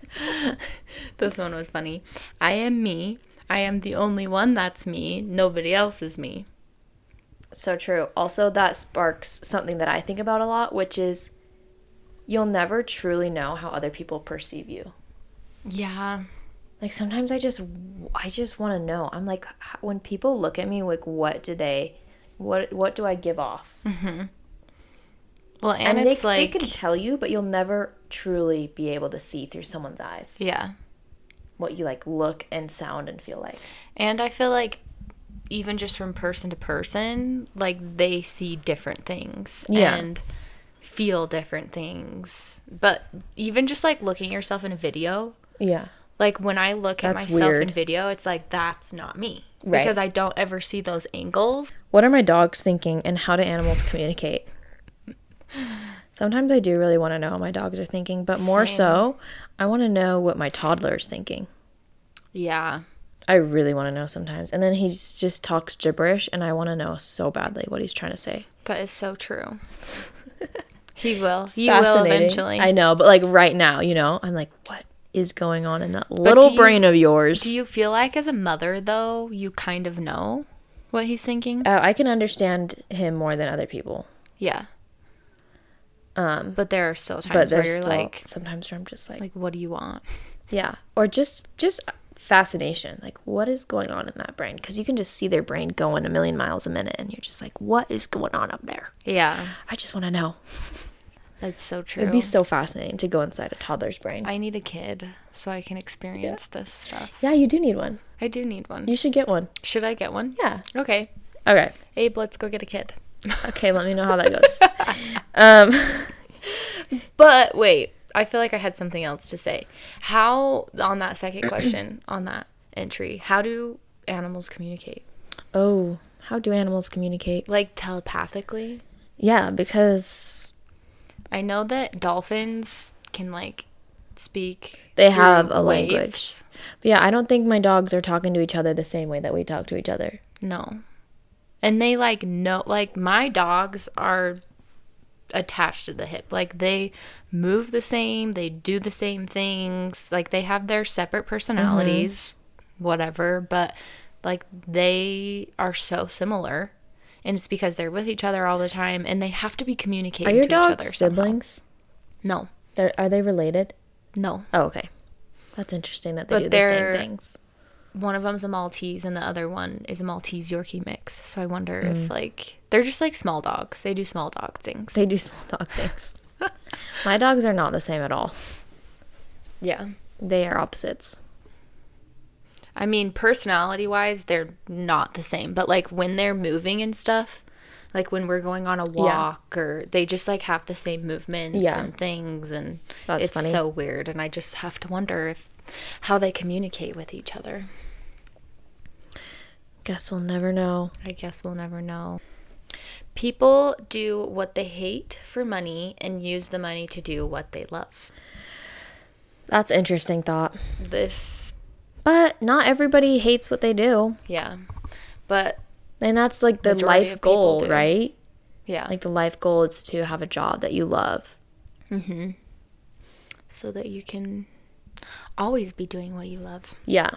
B: This one was funny. I am me. I am the only one that's me. Nobody else is me.
A: So true. Also, that sparks something that I think about a lot, which is you'll never truly know how other people perceive you.
B: Yeah.
A: Like, sometimes I just want to know. I'm like, when people look at me, like, what do I give off?
B: Mm-hmm. Well, and it's
A: they can tell you, but you'll never truly be able to see through someone's eyes.
B: Yeah.
A: what you like look and sound and feel like.
B: And I feel like even just from person to person, like they see different things and feel different things. But even just like looking at yourself in a video, like when I look at myself in video, it's like that's not me, because I don't ever see those angles.
A: What are my dogs thinking, and how do animals communicate? Sometimes I do really want to know how my dogs are thinking, but more so, I want to know what my toddler's thinking.
B: Yeah.
A: I really want to know sometimes. And then he just talks gibberish, and I want to know so badly what he's trying to say.
B: That is so true. He will. You will eventually.
A: I know, but like right now, you know, I'm like, what is going on in that little brain of yours?
B: Do you feel like as a mother, though, you kind of know what he's thinking?
A: I can understand him more than other people.
B: Yeah. But there are still times where you're like...
A: Sometimes where I'm just like...
B: Like, what do you want?
A: Yeah. Or just fascination. Like, what is going on in that brain? Because you can just see their brain going a million miles a minute, and you're just like, what is going on up there?
B: Yeah.
A: I just want to know.
B: That's so true.
A: It'd be so fascinating to go inside a toddler's brain.
B: I need a kid so I can experience this stuff.
A: Yeah, you do need one.
B: I do need one.
A: You should get one.
B: Should I get one?
A: Yeah.
B: Okay. Abe, let's go get a kid.
A: Okay, let me know how that goes.
B: But wait, I feel like I had something else to say. How, on that second question, on that entry, how do animals communicate?
A: Oh, how do animals communicate?
B: Like telepathically?
A: Yeah, because...
B: I know that dolphins can, like, speak.
A: They have a language. But yeah, I don't think my dogs are talking to each other the same way that we talk to each other.
B: No. And they, like, know, like, my dogs are attached to the hip. Like, they move the same, they do the same things. Like, they have their separate personalities, whatever, but, like, they are so similar. And it's because they're with each other all the time, and they have to be communicating to each other.
A: Are your dogs siblings?
B: No.
A: Are they related?
B: No.
A: Oh, okay. That's interesting that they do the same things.
B: One of them's a Maltese, and the other one is a Maltese Yorkie mix. So I wonder if, like, they're just like small dogs. They do small dog things.
A: They do small dog things. My dogs are not the same at all.
B: Yeah.
A: They are opposites.
B: I mean, personality-wise, they're not the same. But, like, when they're moving and stuff, like, when we're going on a walk, or they just, like, have the same movements and things. And it's funny. So weird. And I just have to wonder how they communicate with each other.
A: Guess we'll never know.
B: I guess we'll never know. People do what they hate for money and use the money to do what they love.
A: That's an interesting thought. But not everybody hates what they do.
B: Yeah. But...
A: And that's like the life goal, right?
B: Yeah.
A: Like the life goal is to have a job that you love.
B: Mm-hmm. So that you can always be doing what you love.
A: Yeah.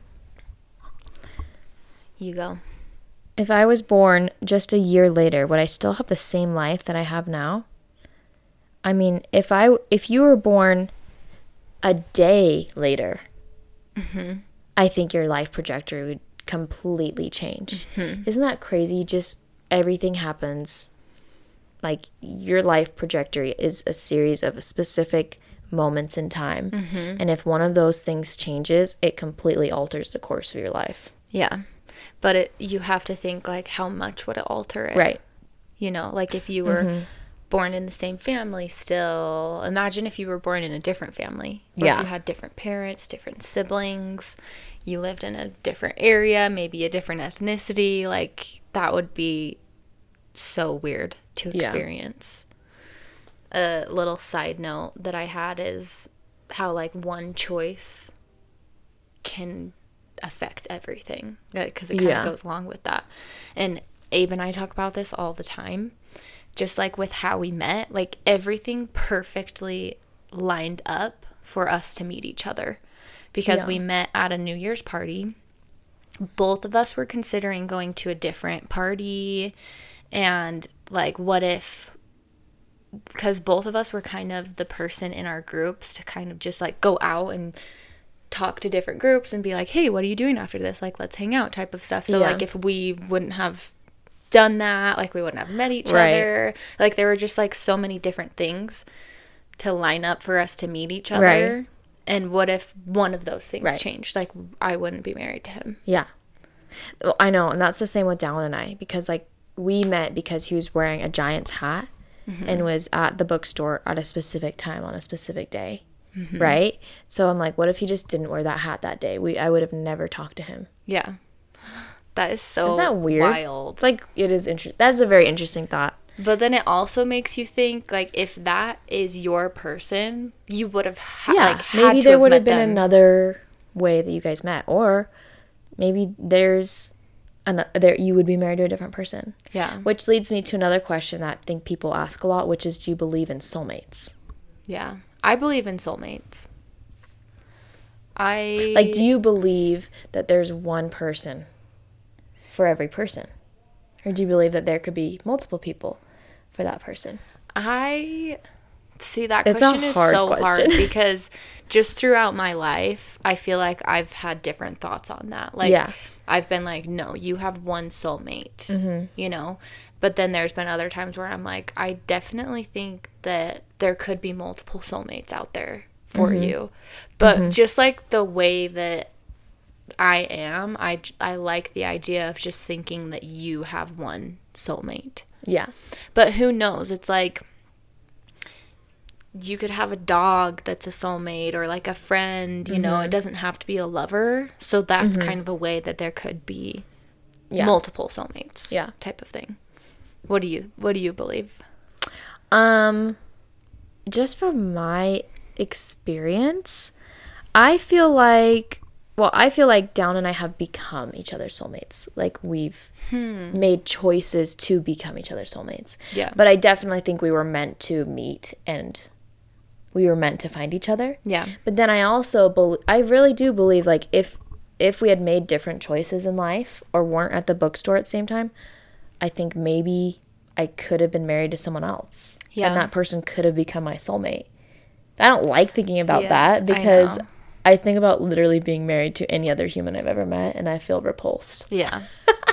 B: You go.
A: If I was born just a year later, would I still have the same life that I have now? I mean, if you were born a day later, I think your life trajectory would completely change. Isn't that crazy? Just everything happens. Like, your life trajectory is a series of specific moments in time. And if one of those things changes, it completely alters the course of your life.
B: Yeah. But you have to think, like, how much would it alter it?
A: Right.
B: You know, like, if you were born in the same family still, imagine if you were born in a different family. Or if you had different parents, different siblings, you lived in a different area, maybe a different ethnicity. Like, that would be so weird to experience. A little side note that I had is how, like, one choice can affect everything, because it kind of goes along with that. And Abe and I talk about this all the time, just like with how we met. Like, everything perfectly lined up for us to meet each other, because we met at a New Year's party. Both of us were considering going to a different party, and like, what if, because both of us were kind of the person in our groups to kind of just like go out and talk to different groups and be like, hey, what are you doing after this? Like, let's hang out type of stuff. So like, if we wouldn't have done that, like, we wouldn't have met each other. Like, there were just like so many different things to line up for us to meet each other. And what if one of those things
A: Right.
B: changed? Like, I wouldn't be married to him.
A: Yeah. I know, and that's the same with Dallin and I, because like we met because he was wearing a Giants hat and was at the bookstore at a specific time on a specific day, right? So I'm like, what if he just didn't wear that hat that day? I would have never talked to him.
B: Yeah. That is so
A: Isn't that weird?
B: wild.
A: It's like, it is interesting. That's a very interesting thought.
B: But then it also makes you think, like, if that is your person, you would have
A: Yeah,
B: had
A: maybe
B: to
A: there
B: have
A: would have
B: met
A: been
B: them.
A: another way that you guys met, or maybe you would be married to a different person.
B: Yeah.
A: Which leads me to another question that I think people ask a lot, which is, do you believe in soulmates?
B: Yeah. I believe in soulmates.
A: Like, do you believe that there's one person for every person? Or do you believe that there could be multiple people for that person?
B: I see that
A: It's a
B: question is
A: hard
B: so hard
A: question.
B: because just throughout my life, I feel like I've had different thoughts on that. Like,
A: Yeah.
B: I've been like, no, you have one soulmate, you know? But then there's been other times where I'm like, I definitely think that there could be multiple soulmates out there for you. But just like the way that I am, I like the idea of just thinking that you have one soulmate.
A: Yeah.
B: But who knows? It's like you could have a dog that's a soulmate or like a friend, you know, it doesn't have to be a lover. So that's kind of a way that there could be
A: Yeah.
B: multiple soulmates.
A: Yeah.
B: Type of thing. What do you believe?
A: Just from my experience, I feel like Down and I have become each other's soulmates. Like, we've made choices to become each other's soulmates.
B: Yeah.
A: But I definitely think we were meant to meet and we were meant to find each other.
B: Yeah.
A: But then I also I really do believe, like, if we had made different choices in life or weren't at the bookstore at the same time, I think maybe I could have been married to someone else.
B: Yeah.
A: And that person could have become my soulmate. I don't like thinking about
B: Yeah,
A: that
B: I
A: because
B: know.
A: I think about literally being married to any other human I've ever met and I feel repulsed.
B: Yeah.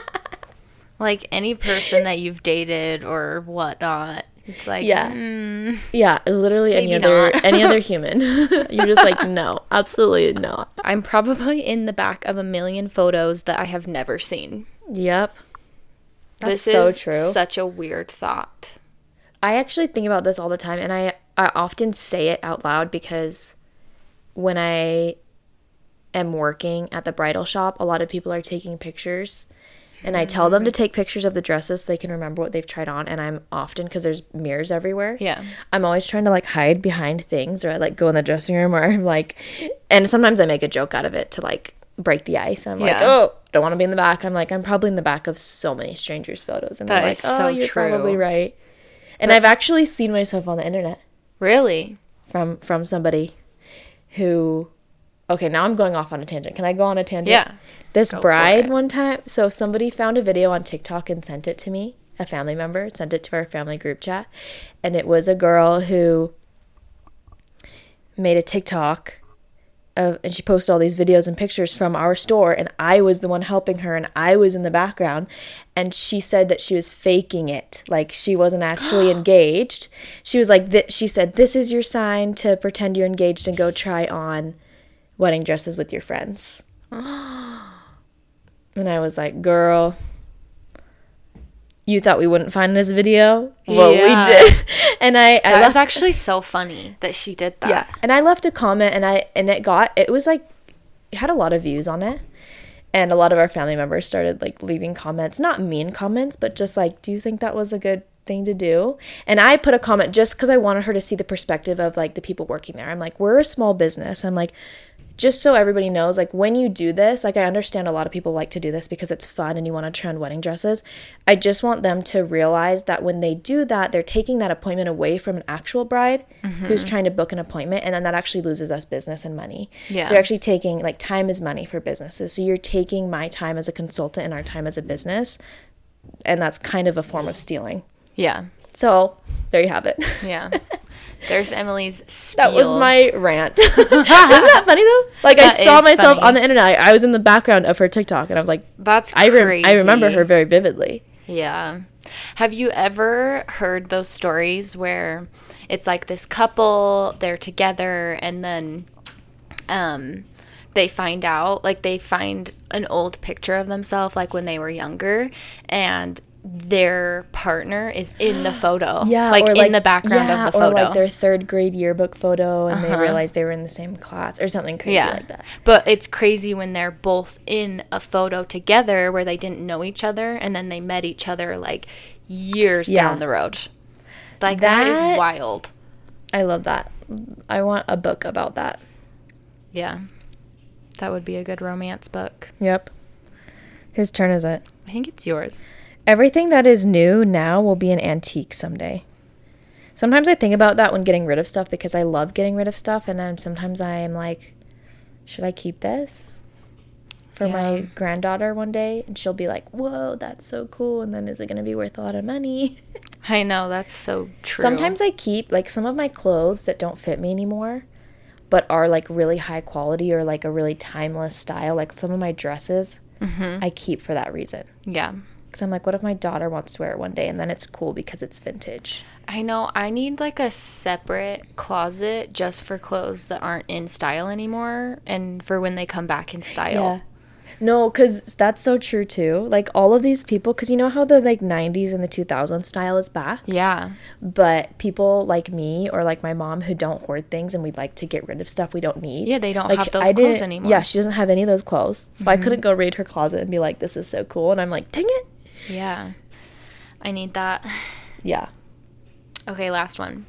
B: Like any person that you've dated or whatnot. It's like,
A: Yeah. Yeah, literally any
B: Maybe
A: other
B: not.
A: any other human. You're just like, no, absolutely not.
B: I'm probably in the back of a million photos that I have never seen.
A: Yep. That's
B: This
A: so
B: is
A: true.
B: such a weird thought.
A: I actually think about this all the time, and I often say it out loud because when I am working at the bridal shop, a lot of people are taking pictures, and I tell them to take pictures of the dresses so they can remember what they've tried on, and I'm often, because there's mirrors everywhere,
B: Yeah.
A: I'm always trying to, like, hide behind things, or I, like, go in the dressing room, or I'm, like, and sometimes I make a joke out of it to, like, break the ice. I'm like,
B: Yeah.
A: oh, don't want to be in the back. I'm like, I'm probably in the back of so many strangers' photos, and
B: That
A: they're
B: is
A: like, oh,
B: so
A: you're
B: true.
A: probably right. And I've actually seen myself on the internet
B: Really?
A: from somebody who, okay, now I'm going off on a tangent. Can I go on a tangent?
B: Yeah.
A: This
B: Go for
A: bride
B: it.
A: one time, so somebody found a video on TikTok and sent it to me, a family member sent it to our family group chat, and it was a girl who made a TikTok and she posted all these videos and pictures from our store, and I was the one helping her and I was in the background, and she said that she was faking it, like she wasn't actually engaged. She was like, she said, this is your sign to pretend you're engaged and go try on wedding dresses with your friends. And I was like, girl, you thought we wouldn't find this video? Well,
B: Yeah.
A: we did. And I
B: That
A: left,
B: was actually so funny that she did that.
A: yeah, and I left a comment, and it was like, it had a lot of views on it, and a lot of our family members started like leaving comments, not mean comments, but just like, do you think that was a good thing to do? And I put a comment just because I wanted her to see the perspective of like the people working there. I'm like, we're a small business. I'm like, just so everybody knows, like, when you do this, like, I understand a lot of people like to do this because it's fun and you want to trend wedding dresses. I just want them to realize that when they do that, they're taking that appointment away from an actual bride who's trying to book an appointment, and then that actually loses us business and money.
B: Yeah.
A: So you're actually taking, like, time is money for businesses. So you're taking my time as a consultant and our time as a business, and that's kind of a form of stealing.
B: Yeah.
A: So there you have it.
B: Yeah. There's Emily's spiel.
A: That was my rant. Isn't that funny though? Like, I
B: That
A: saw
B: is
A: myself
B: funny.
A: on the internet. I was in the background of her TikTok, and I was like,
B: That's
A: I
B: crazy.
A: remember her very vividly.
B: Yeah. Have you ever heard those stories where it's like this couple, they're together, and then they find out, like they find an old picture of themselves, like when they were younger, and their partner is in the photo, like in the background of the photo,
A: or like their 3rd grade yearbook photo, and they realize they were in the same class or something crazy like that.
B: But it's crazy when they're both in a photo together where they didn't know each other, and then they met each other like years down the road. Like that is wild.
A: I love that. I want a book about that.
B: Yeah, that would be a good romance book.
A: Yep. Whose turn is it?
B: I think it's yours.
A: Everything that is new now will be an antique someday. Sometimes I think about that when getting rid of stuff, because I love getting rid of stuff, and then sometimes I am like, should I keep this for my granddaughter one day? And she'll be like, whoa, that's so cool, and then is it going to be worth a lot of money?
B: I know, that's so true.
A: Sometimes I keep like some of my clothes that don't fit me anymore, but are like really high quality or like a really timeless style, like some of my dresses, I keep for that reason.
B: Yeah.
A: Because I'm like, what if my daughter wants to wear it one day, and then it's cool because it's vintage?
B: I know. I need like a separate closet just for clothes that aren't in style anymore, and for when they come back in style.
A: Yeah. No, because that's so true too. Like all of these people, because you know how the like 90s and the 2000s style is back?
B: Yeah.
A: But people like me or like my mom who don't hoard things and we'd like to get rid of stuff we don't need.
B: Yeah, they don't
A: like,
B: have those clothes anymore.
A: Yeah, she doesn't have any of those clothes. So I couldn't go raid her closet and be like, this is so cool. And I'm like, dang it.
B: Yeah. I need that.
A: Yeah.
B: Okay, last one.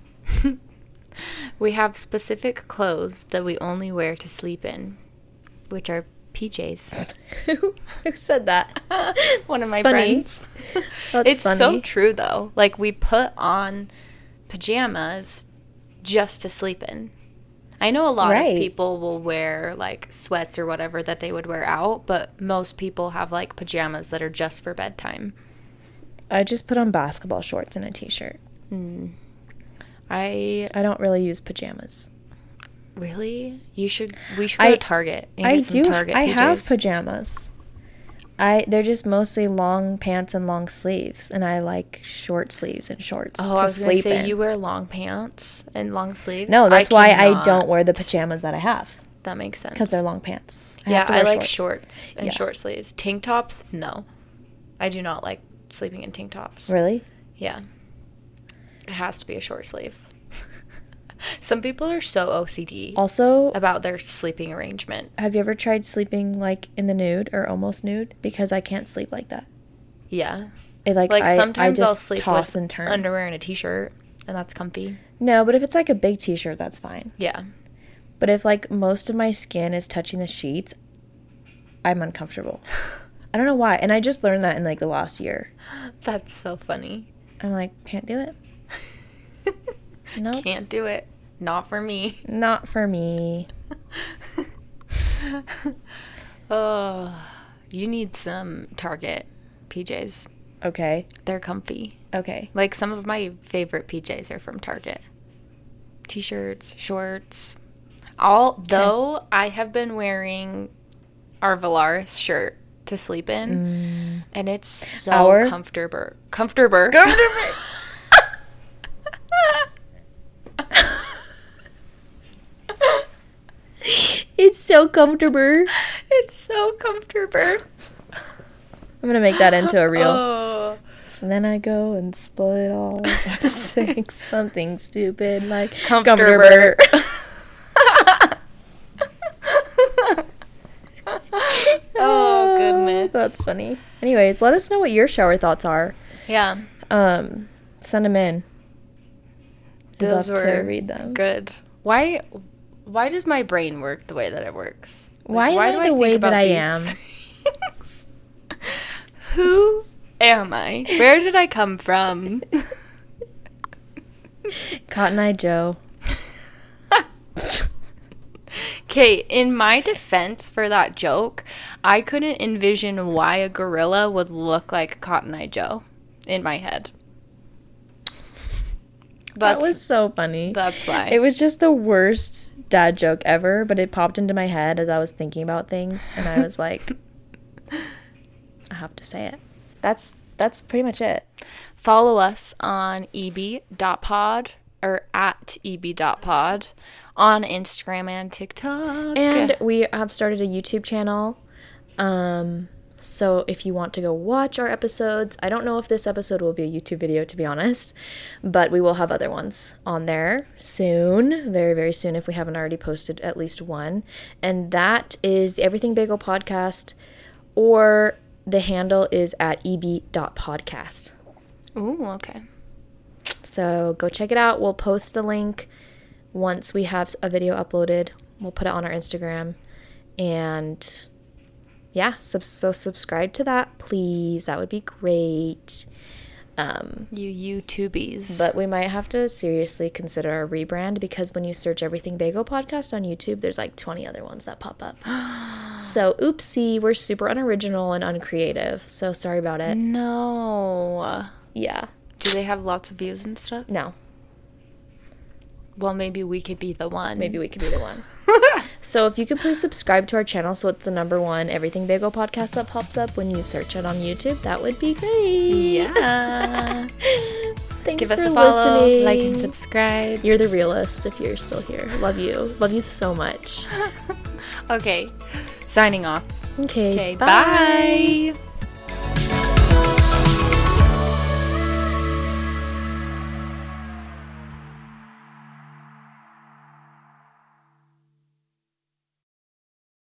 B: We have specific clothes that we only wear to sleep in, which are PJs.
A: Who said that?
B: One of my
A: funny.
B: friends.
A: That's
B: It's
A: funny.
B: so true, though. Like, we put on pajamas just to sleep in. I know a lot of people will wear, like, sweats or whatever that they would wear out, but most people have, like, pajamas that are just for bedtime.
A: I just put on basketball shorts and a t-shirt.
B: I
A: don't really use pajamas.
B: Really? We should go to Target and get some Target PJs.
A: I have pajamas. They're just mostly long pants and long sleeves, and I like short sleeves and shorts.
B: Oh, I was going to say, you wear long pants and long sleeves?
A: No, that's why I don't wear the pajamas that I have.
B: That makes sense.
A: Because they're long pants.
B: I like shorts and short sleeves. Tank tops? No. I do not like sleeping in tank tops.
A: Really?
B: Yeah. It has to be a short sleeve. Some people are so OCD
A: also
B: about their sleeping arrangement.
A: Have you ever tried sleeping like in the nude or almost nude? Because I can't sleep like that.
B: Yeah.
A: Sometimes
B: I'll sleep
A: toss
B: with
A: and turn.
B: Underwear and a t-shirt, and that's comfy.
A: No, but if it's like a big t-shirt, that's fine.
B: Yeah.
A: But if like most of my skin is touching the sheets, I'm uncomfortable. I don't know why. And I just learned that in like the last year.
B: That's so funny.
A: I'm like, can't do it. No. Nope.
B: Can't do it. Not for me.
A: Not for me.
B: Oh, you need some Target PJs.
A: Okay.
B: They're comfy.
A: Okay.
B: Like some of my favorite PJs are from Target. T-shirts, shorts. Though I have been wearing our Valaris shirt to sleep in, and it's so comfortable. Comfortable.
A: It's so comfortable.
B: It's so comfortable.
A: I'm going to make that into a reel.
B: Oh.
A: And then I go and spoil it all by saying something stupid like
B: comfortable. Oh, goodness.
A: That's funny. Anyways, let us know what your shower thoughts are.
B: Yeah.
A: Send them in.
B: Those
A: I'd love
B: were
A: to read them.
B: Good. Why does my brain work the way that it works?
A: Why am I the way that I am?
B: Who am I? Where did I come from?
A: Cotton Eye Joe.
B: Okay, in my defense for that joke, I couldn't envision why a gorilla would look like Cotton Eye Joe in my head.
A: That was so funny.
B: That's why.
A: It was just the worst dad joke ever, but it popped into my head as I was thinking about things, and I was like, I have to say it. That's pretty much it.
B: Follow us on eb.pod or at eb.pod on Instagram and TikTok.
A: And we have started a YouTube channel. So if you want to go watch our episodes, I don't know if this episode will be a YouTube video, to be honest, but we will have other ones on there soon, very, very soon, if we haven't already posted at least one. And that is the Everything Bagel Podcast, or the handle is at eb.podcast.
B: Ooh, okay.
A: So go check it out. We'll post the link once we have a video uploaded. We'll put it on our Instagram. And yeah, so subscribe to that, please. That would be great.
B: You YouTubies.
A: But we might have to seriously consider a rebrand, because when you search Everything Bagel Podcast on YouTube, there's like 20 other ones that pop up. So oopsie, we're super unoriginal and uncreative. So sorry about it.
B: No.
A: Yeah.
B: Do they have lots of views and stuff?
A: No.
B: Well, maybe we could be the one.
A: Maybe we could be the one. So if you could please subscribe to our channel, so it's the number one Everything Bagel Podcast that pops up when you search it on YouTube, that would be great.
B: Yeah.
A: Thanks
B: Give us
A: for
B: a follow,
A: listening.
B: like, and subscribe.
A: You're the realist if you're still here. Love you. Love you so much.
B: Okay. Signing off.
A: Okay,
B: Okay, bye.